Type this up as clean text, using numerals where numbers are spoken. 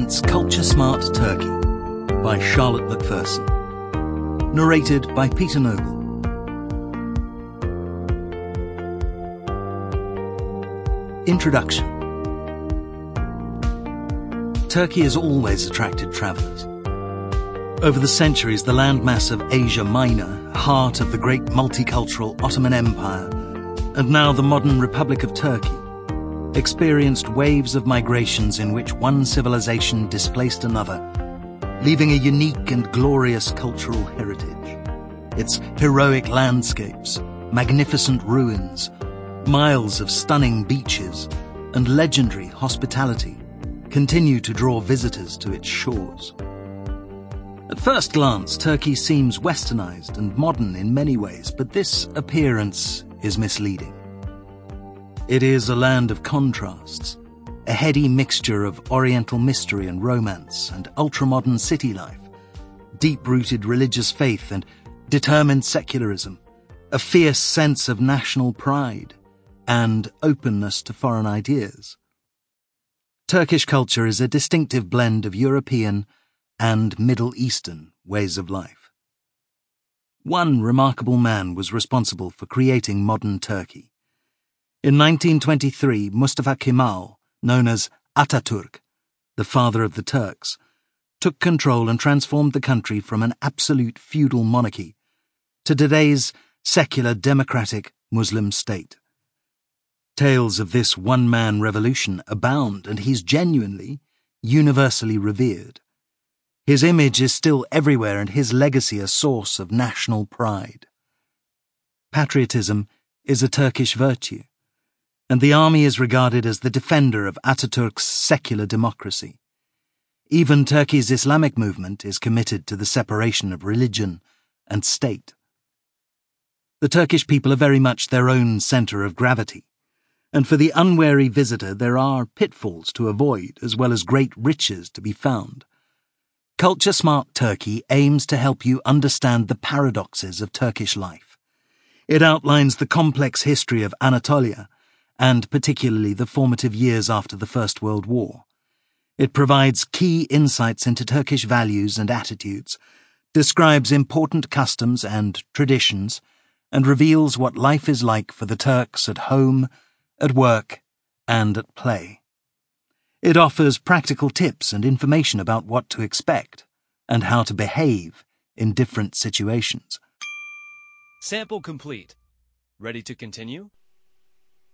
presents Culture Smart Turkey by Charlotte Macpherson. Narrated by Peter Noble. Introduction. Turkey has always attracted travellers. Over the centuries, the landmass of Asia Minor, heart of the great multicultural Ottoman Empire, and now the modern Republic of Turkey, experienced waves of migrations in which one civilization displaced another, leaving a unique and glorious cultural heritage. Its heroic landscapes, magnificent ruins, miles of stunning beaches, and legendary hospitality continue to draw visitors to its shores. At first glance, Turkey seems westernized and modern in many ways, but this appearance is misleading. It is a land of contrasts, a heady mixture of oriental mystery and romance and ultramodern city life, deep-rooted religious faith and determined secularism, a fierce sense of national pride, and openness to foreign ideas. Turkish culture is a distinctive blend of European and Middle Eastern ways of life. One remarkable man was responsible for creating modern Turkey. In 1923, Mustafa Kemal, known as Atatürk, the father of the Turks, took control and transformed the country from an absolute feudal monarchy to today's secular democratic Muslim state. Tales of this one-man revolution abound, and he's genuinely, universally revered. His image is still everywhere and his legacy a source of national pride. Patriotism is a Turkish virtue, and the army is regarded as the defender of Atatürk's secular democracy. Even Turkey's Islamic movement is committed to the separation of religion and state. The Turkish people are very much their own centre of gravity, and for the unwary visitor there are pitfalls to avoid as well as great riches to be found. Culture Smart Turkey aims to help you understand the paradoxes of Turkish life. It outlines the complex history of Anatolia, and particularly the formative years after the First World War. It provides key insights into Turkish values and attitudes, describes important customs and traditions, and reveals what life is like for the Turks at home, at work, and at play. It offers practical tips and information about what to expect and how to behave in different situations. Sample complete. Ready to continue?